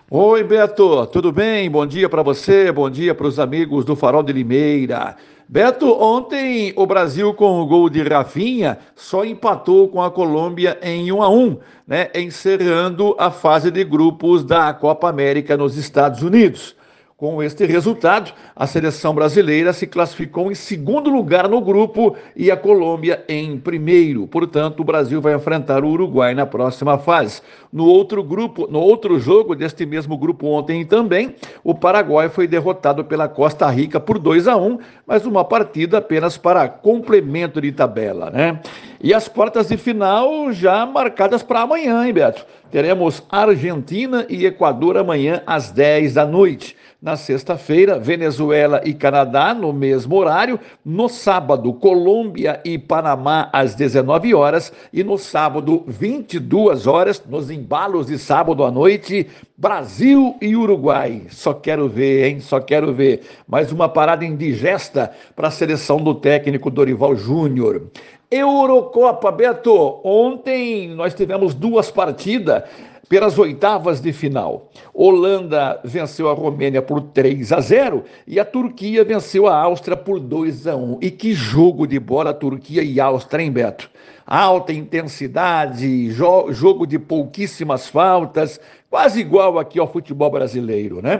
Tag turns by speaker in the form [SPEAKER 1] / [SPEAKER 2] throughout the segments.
[SPEAKER 1] Oi, Beto, tudo bem? Bom dia para você, bom dia para os amigos do Farol de Limeira. Beto, ontem o Brasil com o gol de Rafinha só empatou com a Colômbia em 1-1, né? Encerrando a fase de grupos da Copa América nos Estados Unidos. Com este resultado, a seleção brasileira se classificou em segundo lugar no grupo e a Colômbia em primeiro. Portanto, o Brasil vai enfrentar o Uruguai na próxima fase. No outro grupo, no outro jogo deste mesmo grupo ontem também, o Paraguai foi derrotado pela Costa Rica por 2-1, mas uma partida apenas para complemento de tabela, né? E as quartas de final já marcadas para amanhã, hein, Beto? Teremos Argentina e Equador amanhã às 10 da noite. Na sexta-feira, Venezuela e Canadá no mesmo horário. No sábado, Colômbia e Panamá às 19 horas. E no sábado, 22 horas, nos embalos de sábado à noite, Brasil e Uruguai. Só quero ver, hein? Só quero ver. Mais uma parada indigesta para a seleção do técnico Dorival Júnior. Eurocopa, Beto. Ontem nós tivemos duas partidas pelas oitavas de final. Holanda venceu a Romênia por 3-0 e a Turquia venceu a Áustria por 2-1. E que jogo de bola Turquia e Áustria, hein, Beto? Alta intensidade, jogo de pouquíssimas faltas, quase igual aqui ao futebol brasileiro, né?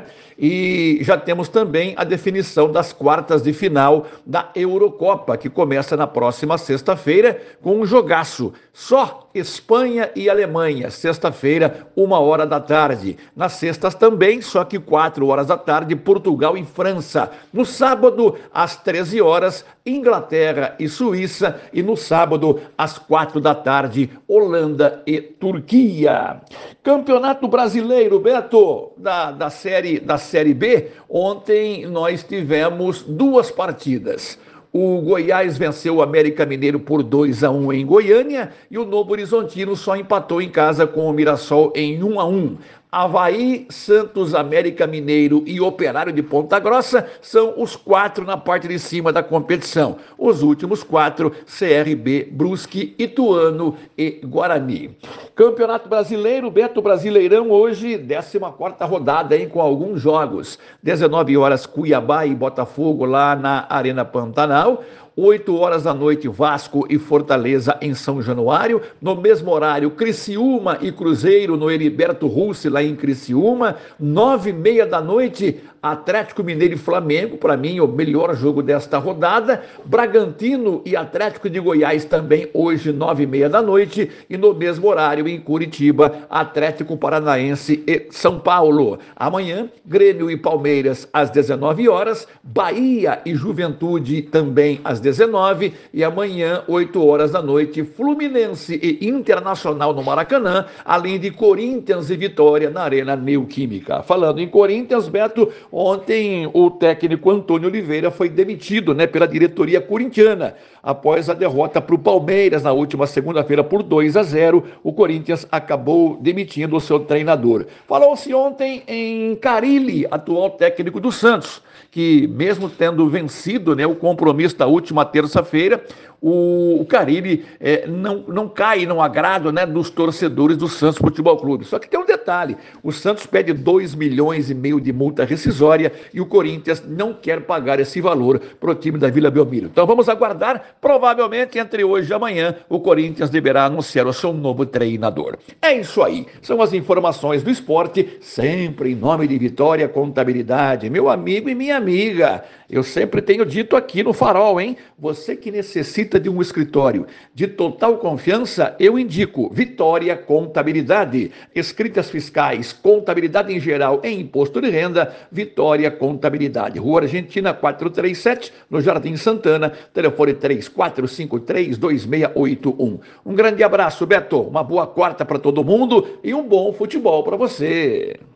[SPEAKER 1] E já temos também a definição das quartas de final da Eurocopa, que começa na próxima sexta-feira com um jogaço. Só Espanha e Alemanha, sexta-feira, 1 hora da tarde. Nas sextas também, só que 4 horas da tarde, Portugal e França. No sábado, às 13 horas, Inglaterra e Suíça. E no sábado, às 4 da tarde, Holanda e Turquia. Campeonato Brasileiro, Beto, da série B, ontem nós tivemos duas partidas. O Goiás venceu o América Mineiro por 2-1 em Goiânia e o Novo Horizontino só empatou em casa com o Mirassol em 1-1. Avaí, Santos, América Mineiro e Operário de Ponta Grossa são os quatro na parte de cima da competição. Os últimos quatro, CRB, Brusque, Ituano e Guarani. Campeonato Brasileiro, Beto Brasileirão, hoje, 14ª rodada, hein, com alguns jogos. 19 horas, Cuiabá e Botafogo lá na Arena Pantanal. 8 horas da noite, Vasco e Fortaleza em São Januário. No mesmo horário, Criciúma e Cruzeiro no Heriberto Russi, lá em Criciúma. 9h30 da noite, Atlético Mineiro e Flamengo, para mim, o melhor jogo desta rodada. Bragantino e Atlético de Goiás também hoje, 9h30 da noite. E no mesmo horário, em Curitiba, Atlético Paranaense e São Paulo. Amanhã, Grêmio e Palmeiras às 19 horas. Bahia e Juventude também às 19 e amanhã, 8 horas da noite, Fluminense e Internacional no Maracanã, além de Corinthians e Vitória na Arena Neoquímica. Falando em Corinthians, Beto, ontem o técnico Antônio Oliveira foi demitido, né, pela diretoria corintiana. Após a derrota para o Palmeiras na última segunda-feira por 2-0, o Corinthians acabou demitindo o seu treinador. Falou-se ontem em Carille, atual técnico do Santos, que mesmo tendo vencido, né, o compromisso da última terça-feira, o Carille não cai no agrado, né, dos torcedores do Santos Futebol Clube. Só que tem um detalhe, o Santos pede 2,5 milhões de multa rescisória e o Corinthians não quer pagar esse valor para o time da Vila Belmiro. Então vamos aguardar, provavelmente entre hoje e amanhã o Corinthians deverá anunciar o seu novo treinador. É isso aí, são as informações do esporte, sempre em nome de Vitória Contabilidade, meu amigo e minha amiga. Eu sempre tenho dito aqui no Farol, hein? Você que necessita de um escritório de total confiança, eu indico Vitória Contabilidade. Escritas fiscais, contabilidade em geral e imposto de renda, Vitória Contabilidade. Rua Argentina 437, no Jardim Santana, telefone 3453-2681. Um grande abraço, Beto. Uma boa quarta para todo mundo e um bom futebol para você.